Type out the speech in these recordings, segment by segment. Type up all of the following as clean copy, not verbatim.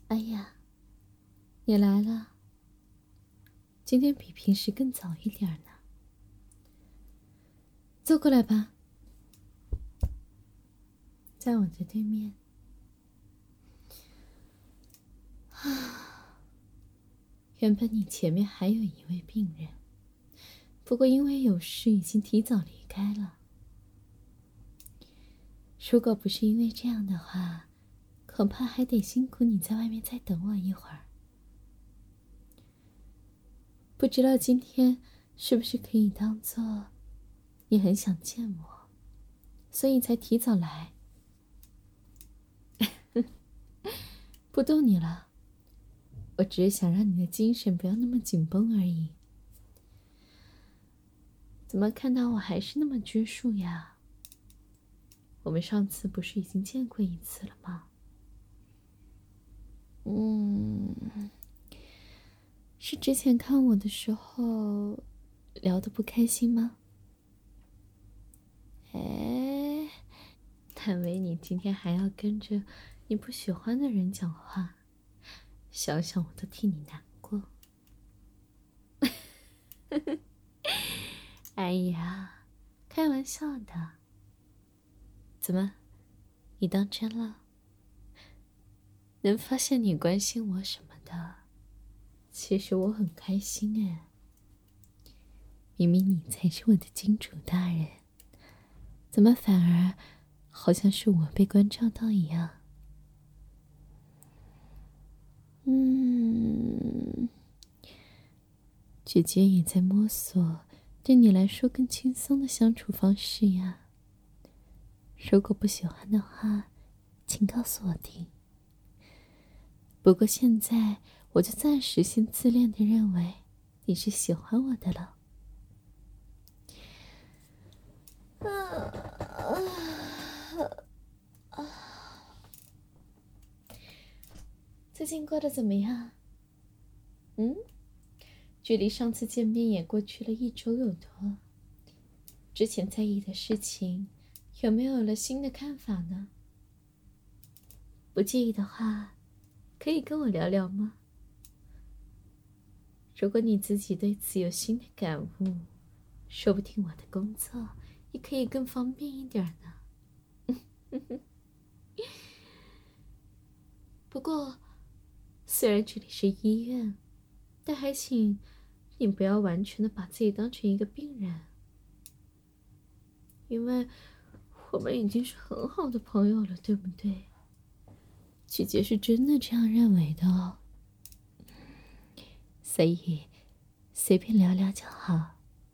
哎呀，你来了，今天比平时更早一点呢。坐过来吧，在我的对面。原本你前面还有一位病人，不过因为有事已经提早离开了。如果不是因为这样的话，恐怕还得辛苦你在外面再等我一会儿。不知道今天是不是可以当做你很想见我，所以才提早来。不逗你了，我只是想让你的精神不要那么紧绷而已。怎么看到我还是那么拘束呀？我们上次不是已经见过一次了吗？是之前看我的时候聊得不开心吗？哎，难为你今天还要跟着你不喜欢的人讲话，想想我都替你难过。哎呀，开玩笑的。怎么，你当真了？能发现你关心我什么的，其实我很开心哎。明明你才是我的金主大人，怎么反而好像是我被关照到一样？姐姐也在摸索对你来说更轻松的相处方式呀。如果不喜欢的话，请告诉我听。不过现在我就暂时先自恋的认为你是喜欢我的了。最近过得怎么样？距离上次见面也过去了1周有多，之前在意的事情有没有了新的看法呢？不介意的话，可以跟我聊聊吗？如果你自己对此有新的感悟，说不定我的工作也可以更方便一点呢。不过，虽然这里是医院，但还请你不要完全的把自己当成一个病人，因为我们已经是很好的朋友了，对不对？姐姐是真的这样认为的哦，所以随便聊聊就好。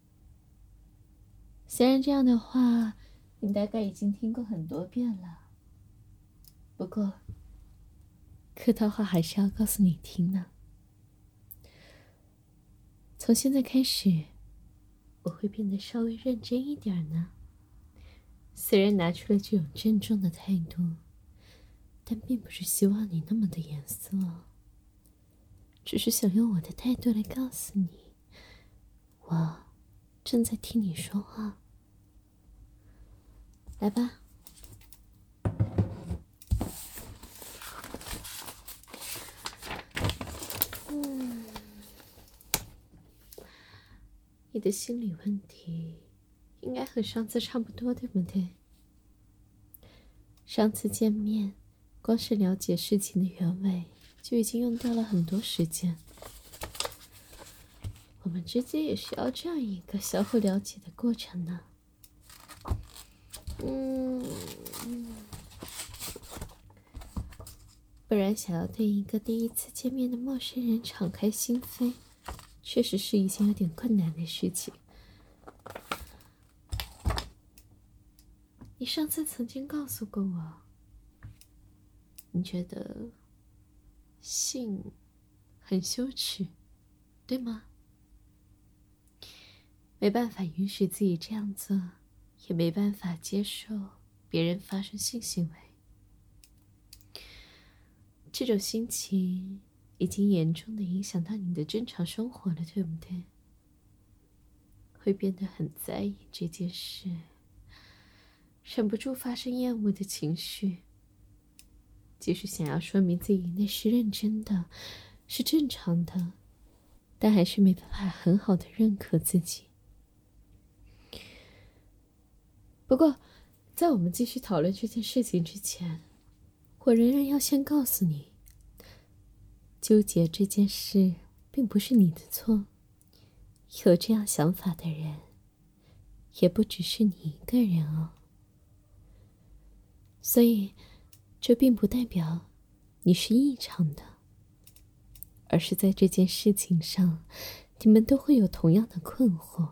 虽然这样的话，你大概已经听过很多遍了，不过客套话还是要告诉你听呢。从现在开始，我会变得稍微认真一点呢。虽然拿出了这种郑重的态度，但并不是希望你那么的严肃哦，只是想用我的态度来告诉你，我正在听你说话。来吧。你的心理问题应该和上次差不多，对不对？上次见面，光是了解事情的原委就已经用掉了很多时间。我们之间也需要这样一个相互了解的过程呢。不然想要对一个第一次见面的陌生人敞开心扉，确实是一件有点困难的事情。你上次曾经告诉过我，你觉得性很羞耻，对吗？没办法允许自己这样做，也没办法接受别人发生性行为。这种心情已经严重的影响到你的正常生活了，对不对？会变得很在意这件事，忍不住发生厌恶的情绪。 即使想要说明自己那是认真的，是正常的，但还是没办法很好的认可自己。不过，在我们继续讨论这件事情之前，我仍然要先告诉你，纠结这件事并不是你的错，有这样想法的人，也不只是你一个人哦。所以，这并不代表你是异常的，而是在这件事情上，你们都会有同样的困惑，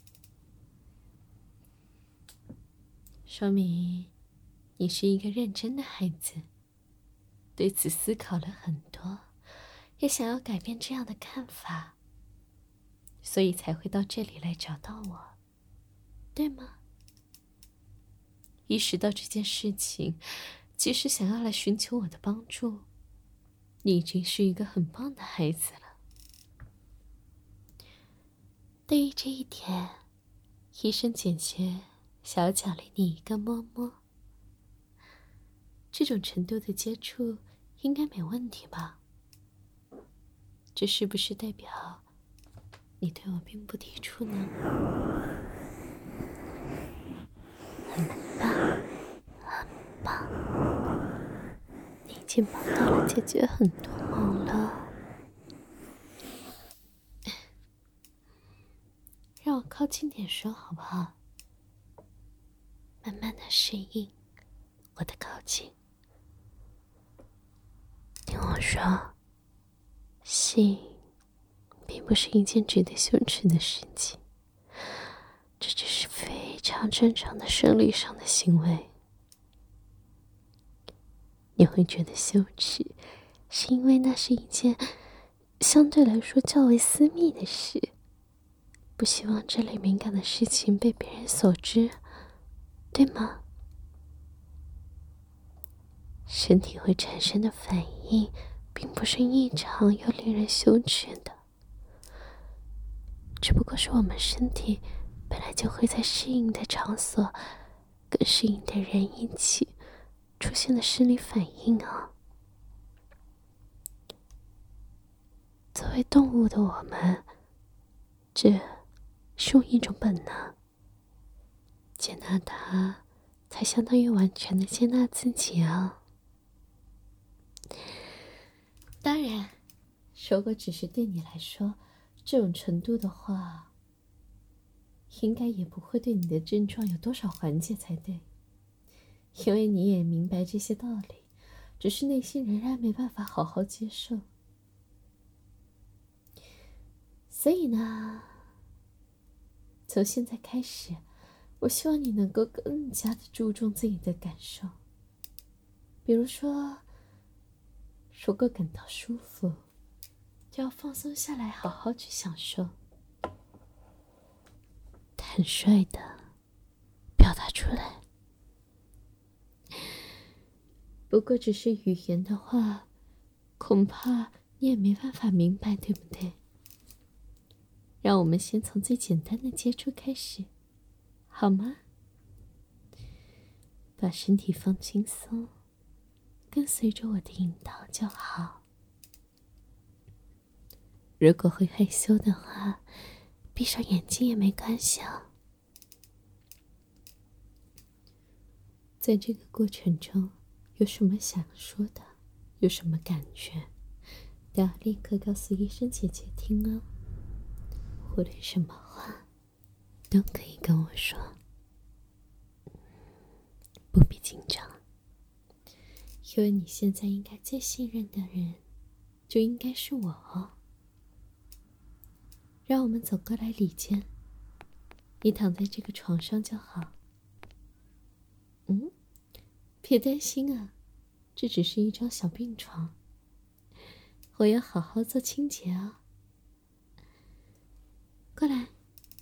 说明你是一个认真的孩子，对此思考了很多，也想要改变这样的看法，所以才会到这里来找到我，对吗？意识到这件事情，即使想要来寻求我的帮助，你已经是一个很棒的孩子了。对于这一点，医生姐姐小奖励你一个摸摸。这种程度的接触应该没问题吧？这是不是代表你对我并不抵触呢？很棒，很棒，你已经帮到了姐姐很多忙了。让我靠近点说好不好？慢慢的适应我的靠近。听我说，性并不是一件值得羞耻的事情，这只是非常正常的生理上的行为。你会觉得羞耻，是因为那是一件相对来说较为私密的事，不希望这类敏感的事情被别人所知，对吗？身体会产生的反应并不是异常又令人羞耻的，只不过是我们身体本来就会在适应的场所跟适应的人一起出现的生理反应啊。作为动物的我们，这是用一种本能，接纳它才相当于完全的接纳自己啊。当然，如果只是对你来说这种程度的话，应该也不会对你的症状有多少缓解才对，因为你也明白这些道理，只是内心仍然没办法好好接受。所以呢，从现在开始，我希望你能够更加的注重自己的感受。比如说，如果感到舒服，就要放松下来，好好去享受，坦率的表达出来。不过只是语言的话，恐怕你也没办法明白，对不对？让我们先从最简单的接触开始，好吗？把身体放轻松，跟随着我的引导就好。如果会害羞的话，闭上眼睛也没关系啊。在这个过程中，有什么想说的，有什么感觉，都要立刻告诉医生姐姐听哦。无论什么话，都可以跟我说，不必紧张，因为你现在应该最信任的人，就应该是我哦。让我们走过来里间，你躺在这个床上就好。别担心啊，这只是一张小病床，我要好好做清洁啊。过来。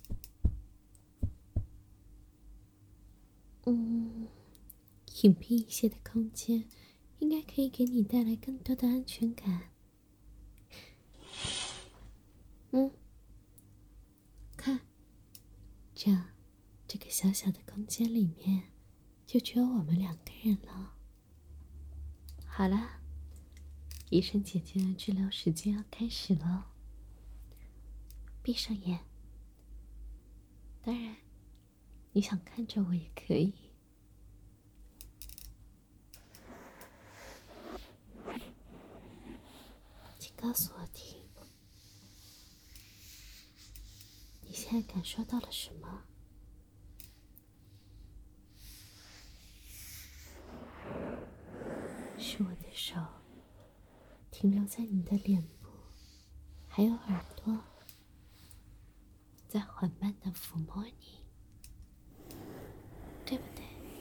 隐蔽一些的空间，应该可以给你带来更多的安全感。看，这样，这个小小的空间里面，就只有我们两个人了。 好了，医生姐姐的治疗时间要开始了。闭上眼，当然，你想看着我也可以。请告诉我听，你现在感受到了什么？是我的手停留在你的脸部，还有耳朵，在缓慢地抚摸你，对不对？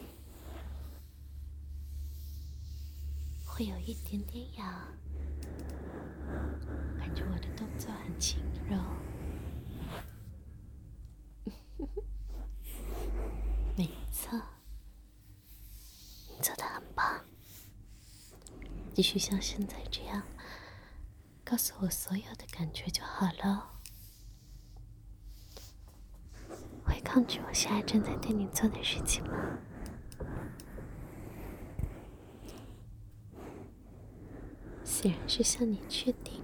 会有一点点痒，感觉我的动作很轻柔。没错，你做得很棒。继续像现在这样，告诉我所有的感觉就好了。会抗拒我现在正在对你做的事情吗？虽然是向你确定，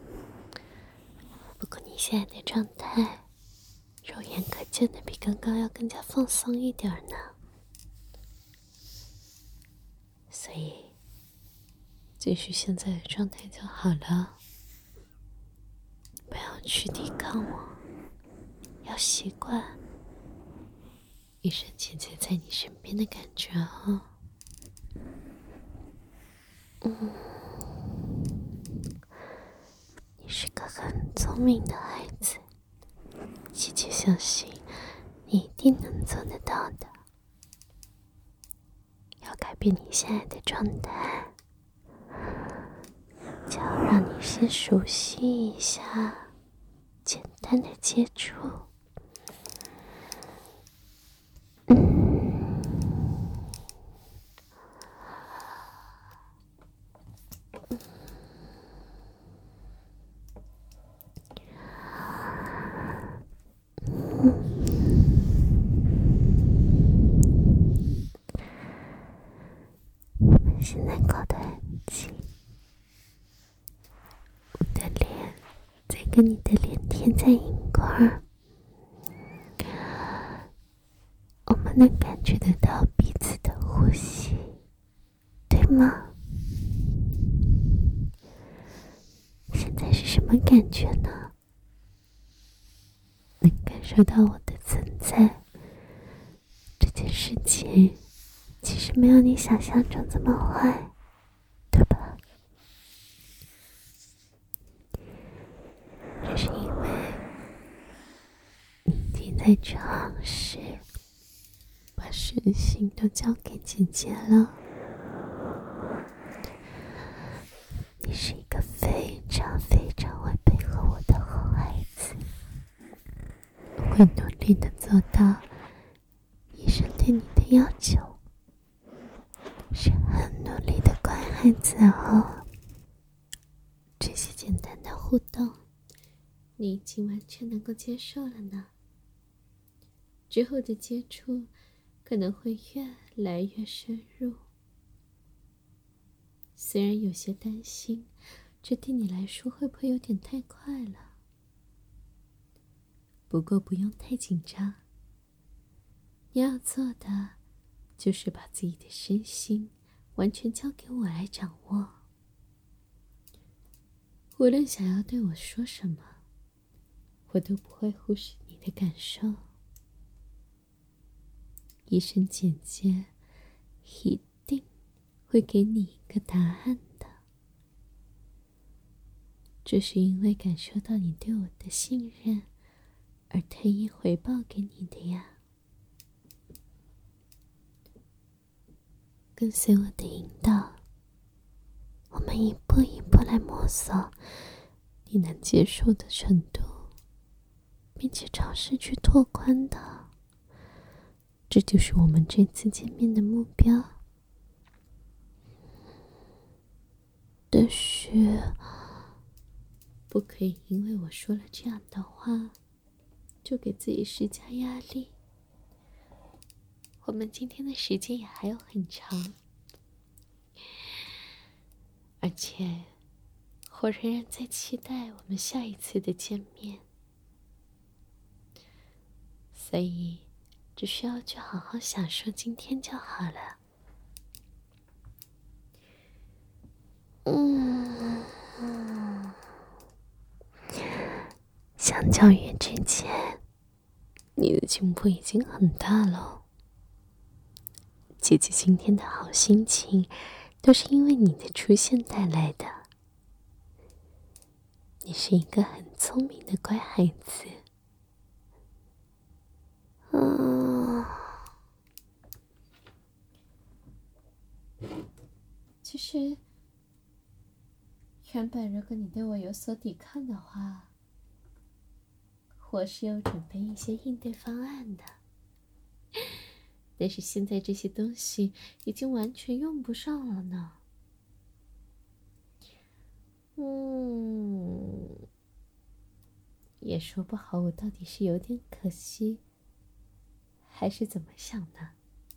不过你现在的状态，肉眼可见的比刚刚要更加放松一点呢。所以，继续现在的状态就好了，不要去抵抗我，要习惯医生姐姐在你身边的感觉哦。你是个很聪明的孩子，姐姐相信你一定能做得到的。要改变你现在的状态，就要让你先熟悉一下简单的接触。现在靠得很近，我的脸在跟你的脸贴在一块儿，我们能感觉得到彼此的呼吸，对吗？现在是什么感觉呢？能感受到我的存在，这件事情其实没有你想象中这么坏，对吧？这是因为你已经在尝试把身心都交给姐姐了。你是一个非常非常会配合我的好孩子，会努力的做到医生对你的要求，是很努力的乖孩子哦。这些简单的互动，你已经完全能够接受了呢。之后的接触可能会越来越深入。虽然有些担心，这对你来说会不会有点太快了？不过不用太紧张。你要做的就是把自己的身心完全交给我来掌握。无论想要对我说什么，我都不会忽视你的感受。医生姐姐一定会给你一个答案的。这是因为感受到你对我的信任而特意回报给你的呀。跟随我的引导，我们一步一步来摸索你能接受的程度，并且尝试去拓宽的。这就是我们这次见面的目标。但是，不可以因为我说了这样的话，就给自己施加压力。我们今天的时间也还有很长， 而且我仍然在期待我们下一次的见面，所以只需要去好好享受今天就好了。相较于之前，你的进步已经很大了。姐姐今天的好心情都是因为你的出现带来的。你是一个很聪明的乖孩子。其实原本如果你对我有所抵抗的话，我是有准备一些应对方案的。但是现在这些东西已经完全用不上了呢。也说不好我到底是有点可惜，还是怎么想的。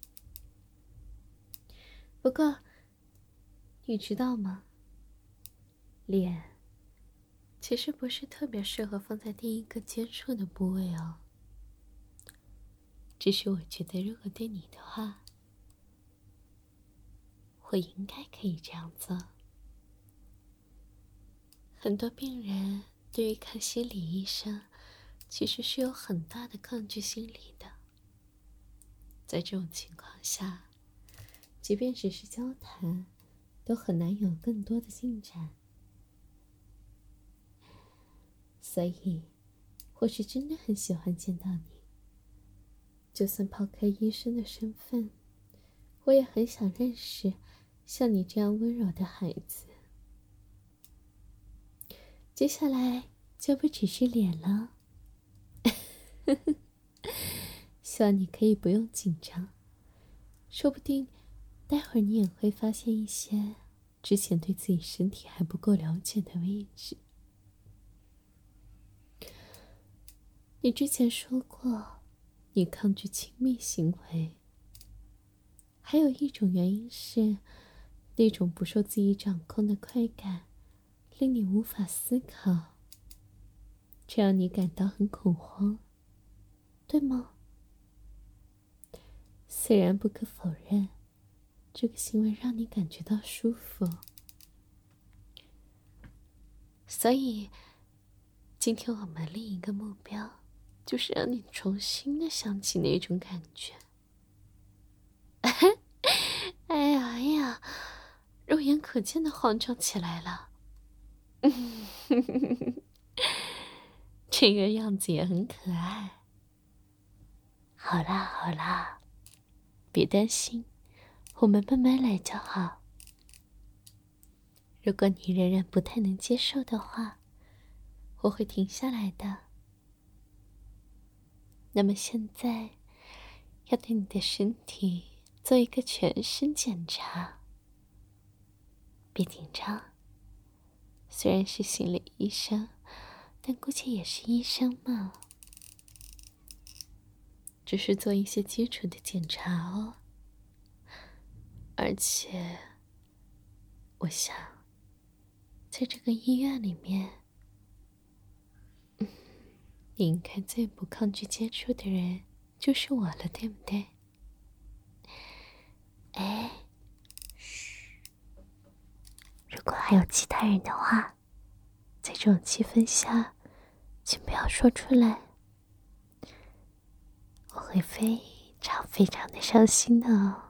不过你知道吗，脸其实不是特别适合放在第一个接触的部位哦。只是我觉得如果对你的话，我应该可以这样做。很多病人对于看心理医生其实是有很大的抗拒心理的。在这种情况下，即便只是交谈，都很难有更多的进展。所以我是真的很喜欢见到你。就算抛开医生的身份，我也很想认识像你这样温柔的孩子。接下来就不只是脸了。希望你可以不用紧张，说不定待会儿你也会发现一些之前对自己身体还不够了解的位置。你之前说过你抗拒亲密行为，还有一种原因是那种不受自己掌控的快感令你无法思考，这让你感到很恐慌，对吗？虽然不可否认，这个行为让你感觉到舒服，所以今天我们另一个目标就是让你重新的想起那种感觉。哎呀，肉眼可见的慌张起来了。这个样子也很可爱。好啦，别担心，我们慢慢来就好。如果你仍然不太能接受的话，我会停下来的。那么现在要对你的身体做一个全身检查。别紧张，虽然是心理医生，但估计也是医生嘛。只是做一些基础的检查哦。而且我想在这个医院里面，你应该最不抗拒接触的人就是我了，对不对？哎，嘘，如果还有其他人的话，在这种气氛下请不要说出来，我会非常的伤心的哦。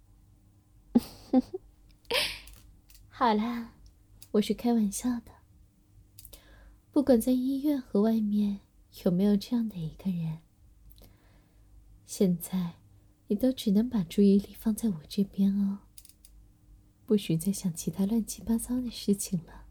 好啦，我是开玩笑的。不管在医院和外面有没有这样的一个人，现在你都只能把注意力放在我这边哦，不许再想其他乱七八糟的事情了。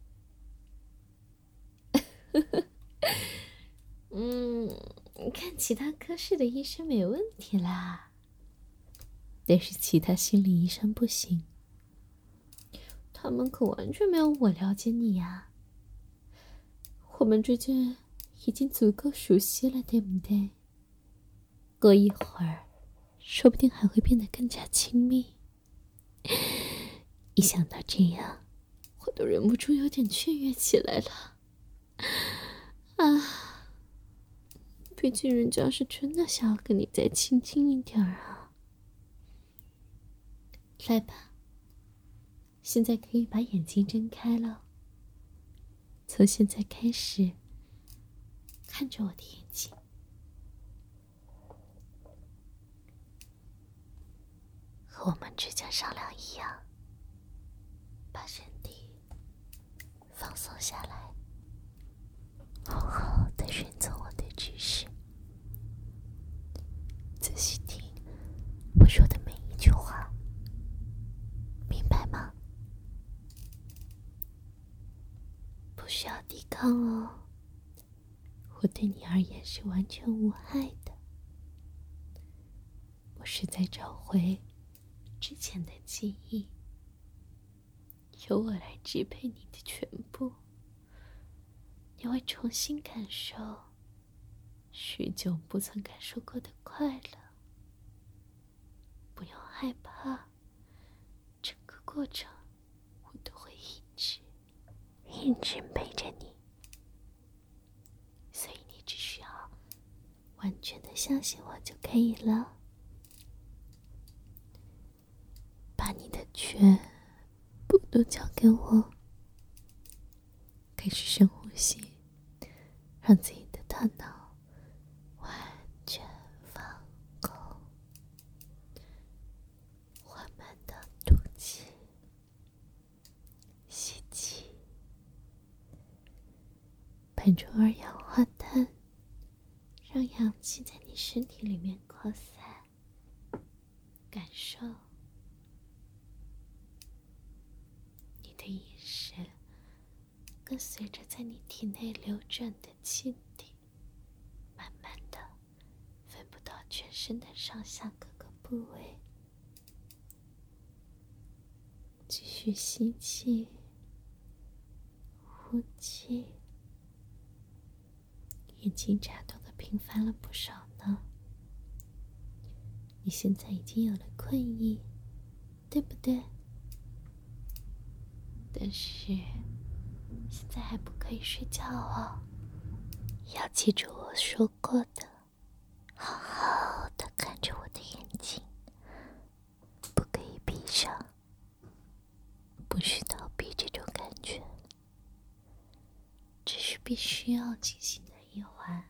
看其他科室的医生没问题啦，但是其他心理医生不行，他们可完全没有我了解你呀。我们之间已经足够熟悉了，对不对？过一会儿说不定还会变得更加亲密。一想到这样，我我都忍不住有点雀跃起来了。啊，毕竟人家是真的想要跟你再亲近一点啊。来吧，现在可以把眼睛睁开了。从现在开始，看着我的眼睛。和我们之前商量一样，把身体放松下来，好好的顺从我的指示，仔细听我说的每一句话，明白吗？不需要抵抗哦，我对你而言是完全无害的。我是在找回之前的记忆，由我来支配你的全部。你会重新感受许久不曾感受过的快乐。不用害怕，整个过程我都会一直陪着你。所以你只需要完全的相信我就可以了。把你的全部都交给我，开始深呼吸，让自己的大脑完全放空，缓慢的吐气，吸气，喷出二氧化碳，让氧气在你身体里面扩散，感受你的意识跟随着在你体内流转的气体，慢慢的分布到全身的上下各个部位。继续吸气，呼气，眼睛眨动的频繁了不少呢。你现在已经有了困意，对不对？但是现在还不可以睡觉哦，要记住我说过的，好好的看着我的眼睛，不可以闭上，不许逃避这种感觉，这是必须要进行的一环。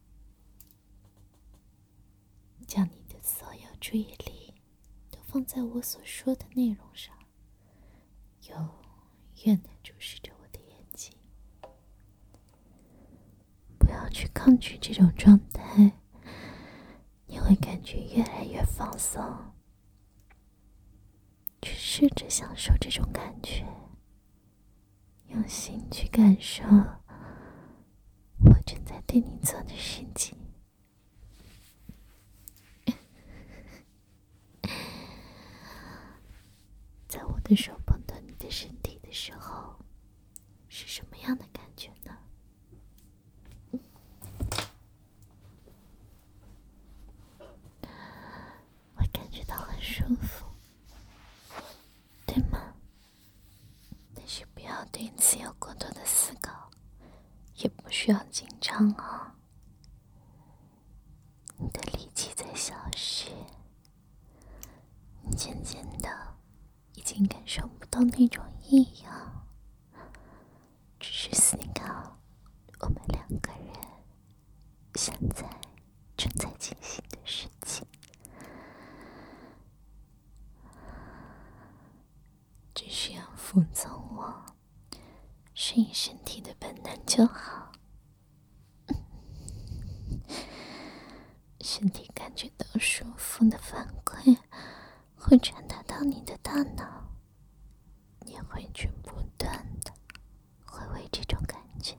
将你的所有注意力都放在我所说的内容上，永远的注视着我的眼睛，不要去抗拒这种状态，你会感觉越来越放松。去试着享受这种感觉，用心去感受我正在对你做的事情。在我的手碰到你的身体的时候，是什么样的感觉呢？会感觉到很舒服，对吗？但是不要对此有过多的思考，也不需要紧张哦。你的力气在消失，你渐渐的已经感受不到那种异样，只是思考我们两个人现在正在进行的事情。只需要服从我，顺应身体的本能就好。身体感觉到舒服的反馈会传达到你的大脑，也会去不断的回味这种感觉。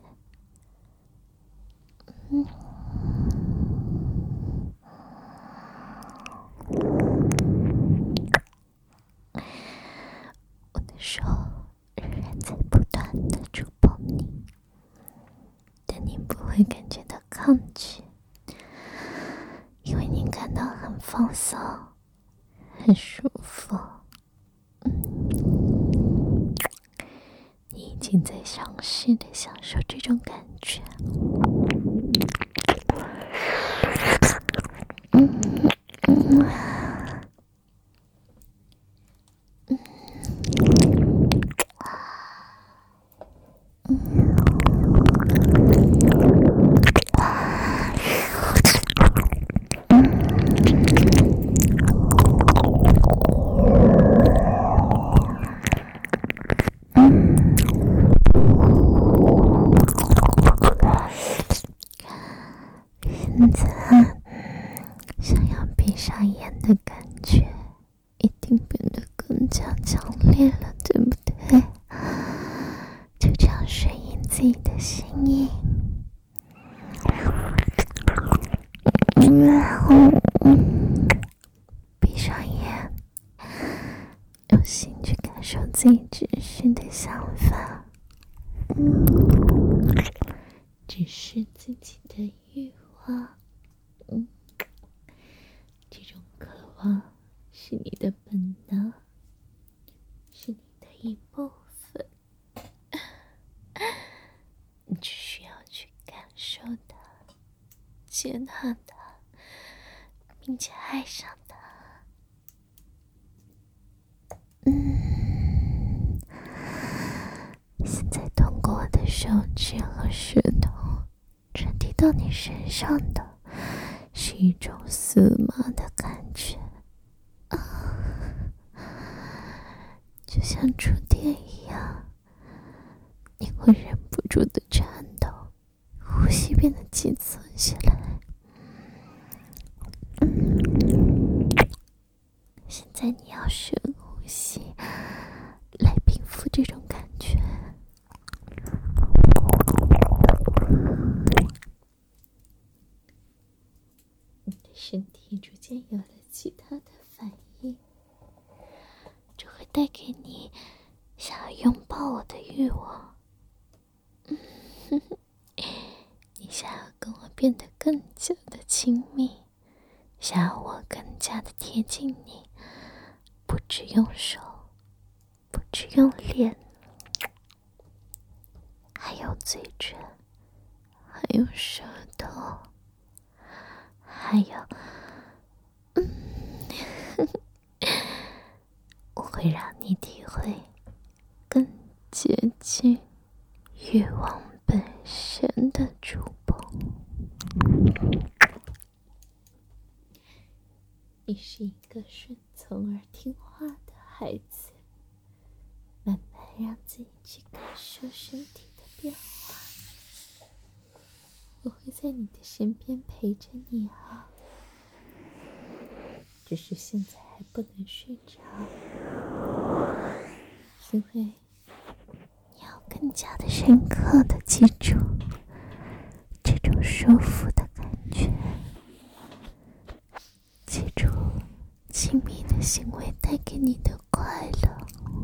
我的手仍然在不断的触碰你，但你不会感觉到抗拒，因为你感到很放松，很舒服。你定在详细的享受这种感觉。现在想要闭上眼的感觉一定变得更加强烈了，对不对？就这样顺应自己的心意，然后闭上眼，用心去感受自己只是的想法，只是自己的欲望。这种渴望是你的本能，是你的一部分。你只需要去感受它，接纳它，并且爱上它。现在通过我的手指和舌头传递到你身上的是一种酥麻的感觉，就像触电一样，你会忍不住的颤抖，呼吸变得急促起来。现在你要深呼吸，来平复这种感觉。你的身体逐渐有了其他的反应，这会带给你想要拥抱我的欲望。你想要跟我变得更加的亲密，想要我更加的贴近你，不只用手，不只用脸，还有嘴唇，还有舌头，还有我会让你体会更接近欲望本身的触碰。你是一个顺从而听话的孩子，慢慢让自己去感受身体的变化。我会在你的身边陪着你啊，只是现在还不能睡着，因为你要更加的深刻的记住这种舒服的感觉，记住亲密的行为带给你的快乐。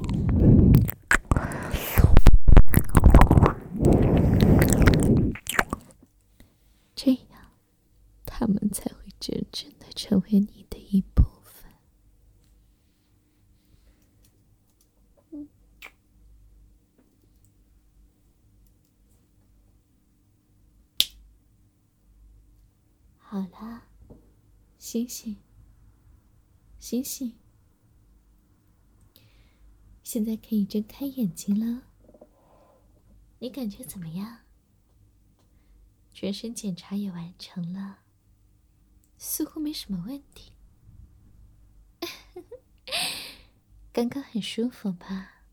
这样他们才会真正的成为你的一部分。好啦，醒醒，醒醒，现在可以睁开眼睛了。你感觉怎么样？全身检查也完成了，似乎没什么问题。刚刚很舒服吧？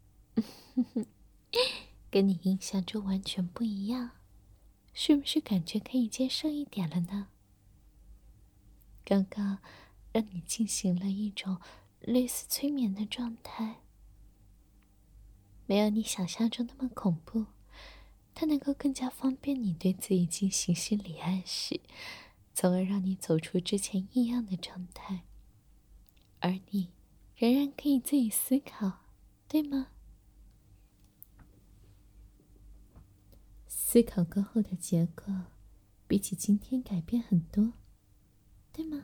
跟你印象中完全不一样，是不是感觉可以接受一点了呢？刚刚让你进行了一种类似催眠的状态，没有你想象中那么恐怖，它能够更加方便你对自己进行心理暗示，从而让你走出之前异样的状态，而你仍然可以自己思考，对吗？思考过后的结果比起今天改变很多，对吗？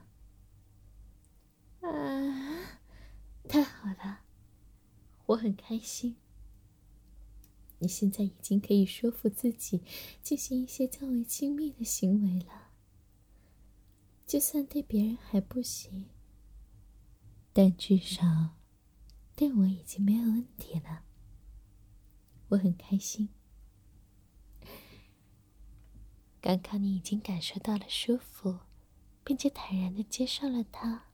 太好了，我很开心。 你现在已经可以说服自己进行一些较为亲密的行为了。就算对别人还不行，但至少对我已经没有问题了。我很开心。刚刚你已经感受到了舒服，并且坦然地接受了它。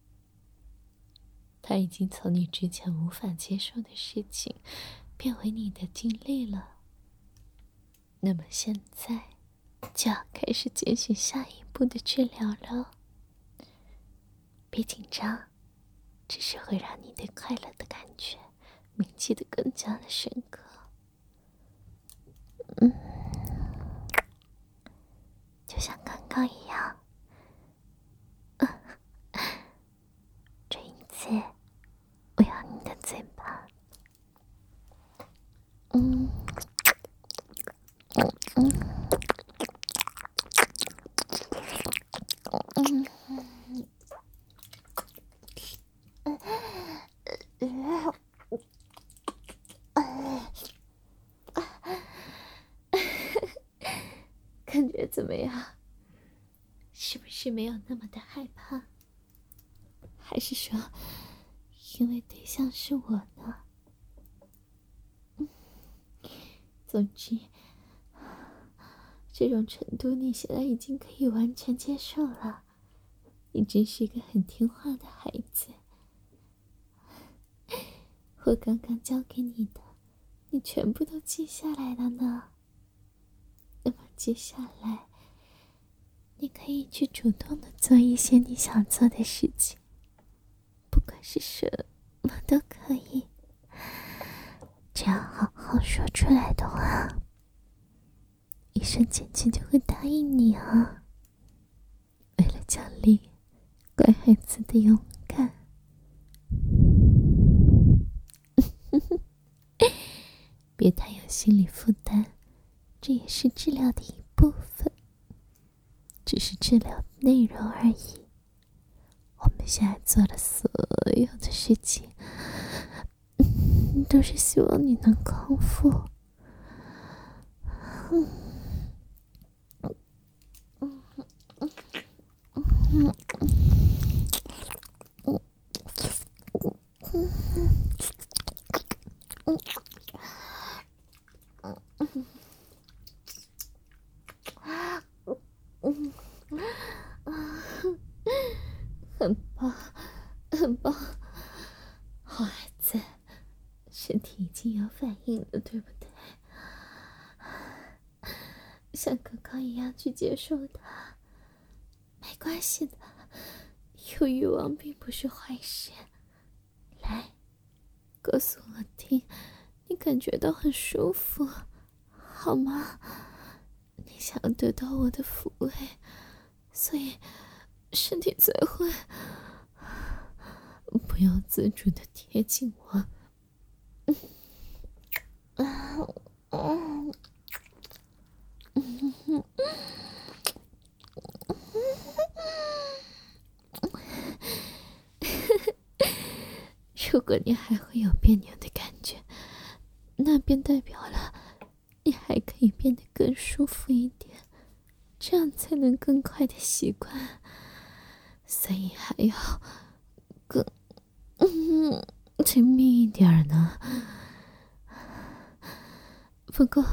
它已经从你之前无法接受的事情，变为你的经历了。那么现在，就要开始进行下一步的治疗了。别紧张，只是会让你对快乐的感觉铭记得更加的深刻。就像刚刚一样。这一次，我要你的嘴巴。感觉怎么样？是不是没有那么的害怕？还是说，因为对象是我呢？总之，这种程度你现在已经可以完全接受了。你真是一个很听话的孩子。我刚刚教给你的，你全部都记下来了呢。那么接下来，你可以去主动的做一些你想做的事情，不管是什么都可以。只要好好说出来的话，医生姐姐就会答应你啊。为了奖励乖孩子的勇敢，别太有心理负担，这也是治疗的一部分，只是治疗的内容而已。我们现在做的所有的事情，都是希望你能康复。很棒，很棒，好孩子，身体已经有反应了，对不对？像刚刚一样去接受它，没关系的，有欲望并不是坏事。来，告诉我听，你感觉到很舒服，好吗？你想得到我的抚慰，所以身体才会不由自主地贴近我。如果你还会有别扭的感觉，那便代表了你还可以变得更舒服一点，这样才能更快的习惯。所以还要更亲密一点呢。不过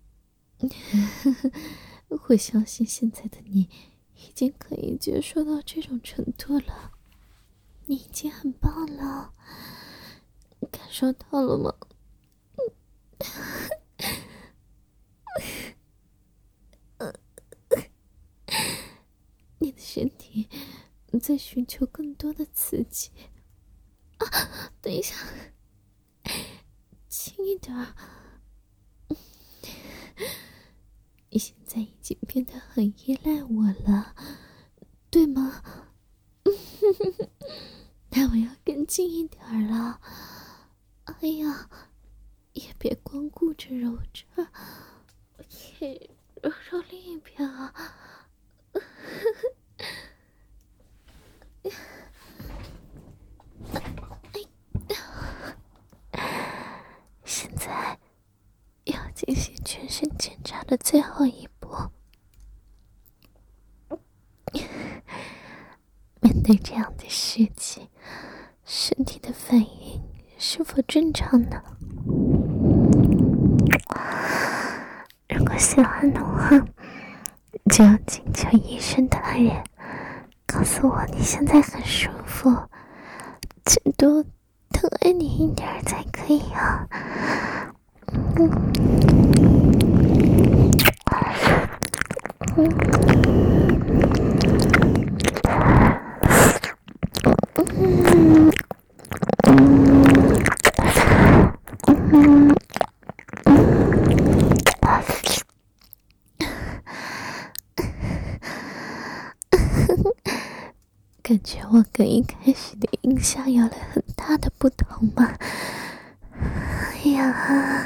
我相信现在的你已经可以接受到这种程度了，你已经很棒了，你感受到了吗？你的身体在寻求更多的刺激。等一下，轻一点。你现在已经变得很依赖我了，对吗？那我要更近一点了。哎呀，也别光顾着揉着，也揉揉另一边啊。现在要进行全身检查的最后一步。面对这样的事情，身体的反应是否正常呢？如果喜欢的话，就要请求医生大人告诉我你现在很舒服，请多疼爱你一点才可以啊。感觉我跟一开始的印象有了很大的不同吗？哎呀，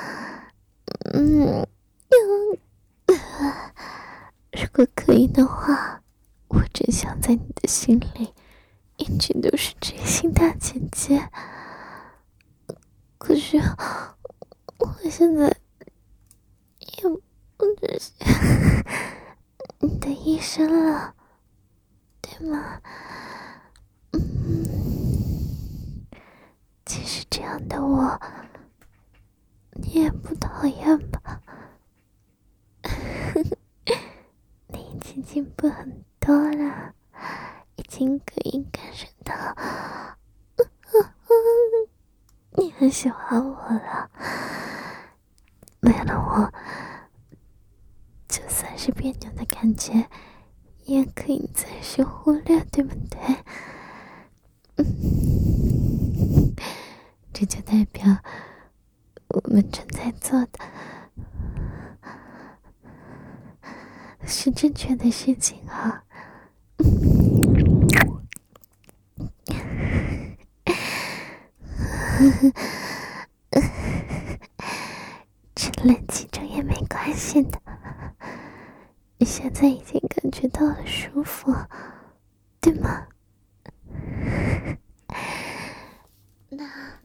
如果可以的话，我真想在你的心里一直都是追星大姐姐。可是我现在也不只是你的医生了，对吗？其实这样的我，你也不讨厌吧？你已经进步很多了，已经可以感受到你很喜欢我了。为了我，就算是别扭的感觉也可以暂时忽略，对不对？这就代表我们正在做的是正确的事情啊。吃了几种也没关系的，你现在已经感觉到了舒服，对吗？那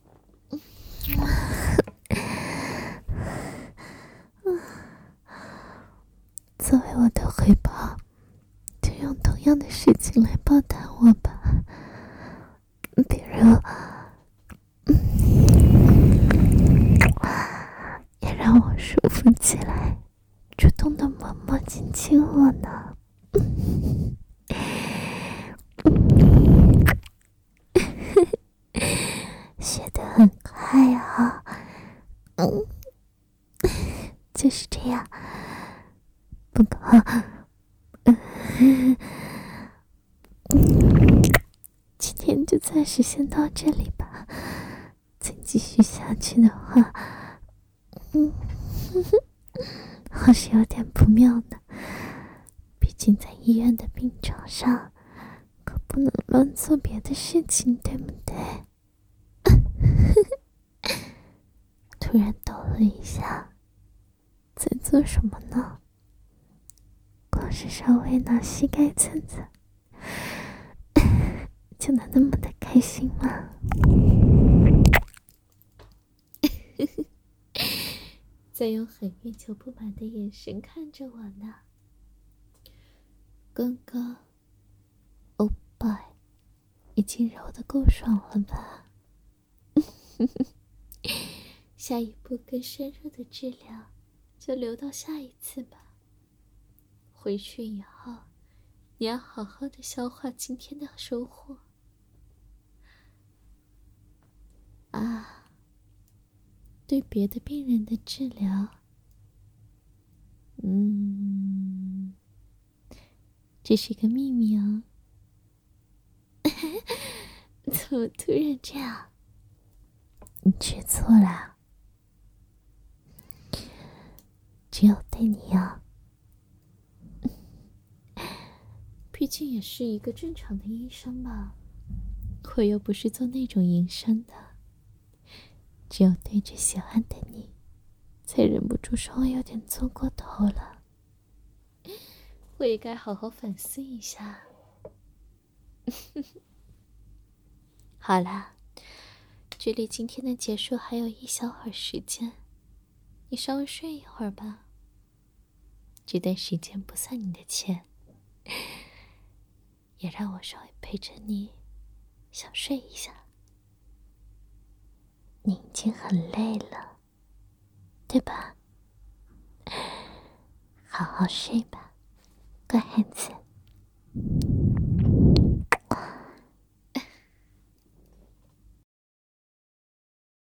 作为我的回报，就用同样的事情来报答我吧。比如也让我舒服起来，主动的摸摸亲亲我呢。学得很快啊。就是这样。不过今天就暂时先到这里吧，再继续下去的话，好像有点不妙呢。毕竟在医院的病床上，可不能乱做别的事情，对不对？突然抖了一下，在做什么呢？光是稍微拿膝盖蹭蹭，就能那么的开心吗？在用很欲求不满的眼神看着我呢。刚刚欧巴已经揉得够爽了吧？下一步更深入的治疗就留到下一次吧。回去以后你要好好的消化今天的收获啊。对别的病人的治疗，这是个秘密哦。怎么突然这样？你吃错了，只有对你哦。毕竟也是一个正常的医生吧，我又不是做那种营生的，只有对着喜欢的你，才忍不住稍微有点做过头了。我也该好好反思一下。好啦，距离今天的结束还有一小会儿时间， 你稍微睡一会儿吧。这段时间不算你的钱，也让我稍微陪着你小睡一下。你已经很累了，对吧？好好睡吧，乖孩子。